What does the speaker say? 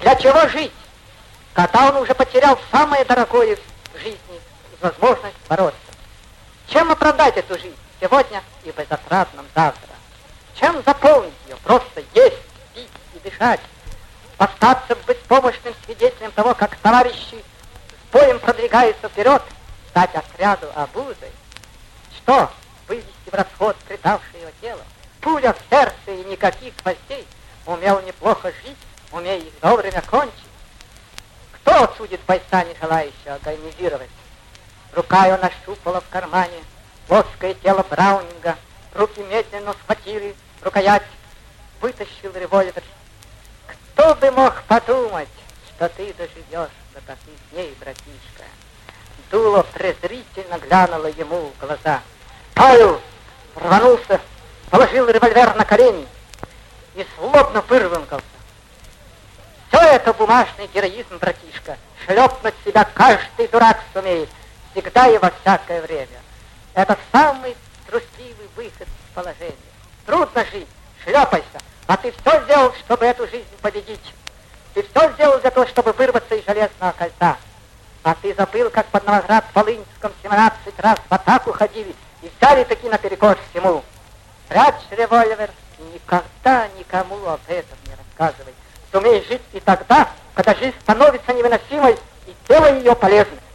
Для чего жить, когда он уже потерял самое дорогое в жизни — возможность бороться? Чем оправдать эту жизнь сегодня и безотрадном завтра? Чем заполнить ее? Просто есть, пить и дышать. Остаться беспомощным свидетелем того, как товарищи с боем продвигаются вперед, стать отряду обузой. Что? Вывести в расход предавшее его тело? Пуля в сердце и никаких гвоздей. Умел неплохо жить, умея их вовремя кончить. Кто отсудит бойца, не желающего агонизировать? Рука его нащупала в кармане плоское тело Браунинга. Руки медленно схватили рукоять. Вытащил револьвер. Кто бы мог подумать, что ты доживешь до таких дней, братишка? Дуло презрительно глянуло ему в глаза. Павел рванулся, положил револьвер на колени и злобно вырванкался. Все это бумажный героизм, братишка. Шлепнуть себя каждый дурак сумеет, всегда и во всякое время. Это самый трусливый выход из положения. Трудно жить, шлепайся, а ты все сделал, чтобы эту жизнь победить. Ты все сделал для того, чтобы вырваться из железного кольца. А ты забыл, как под Новоград-Волынском 17 раз в атаку ходили и взяли таки наперекор всему. Прячь револьвер и никогда никому об этом не рассказывай. Сумей жить и тогда, когда жизнь становится невыносимой и тело ее полезным.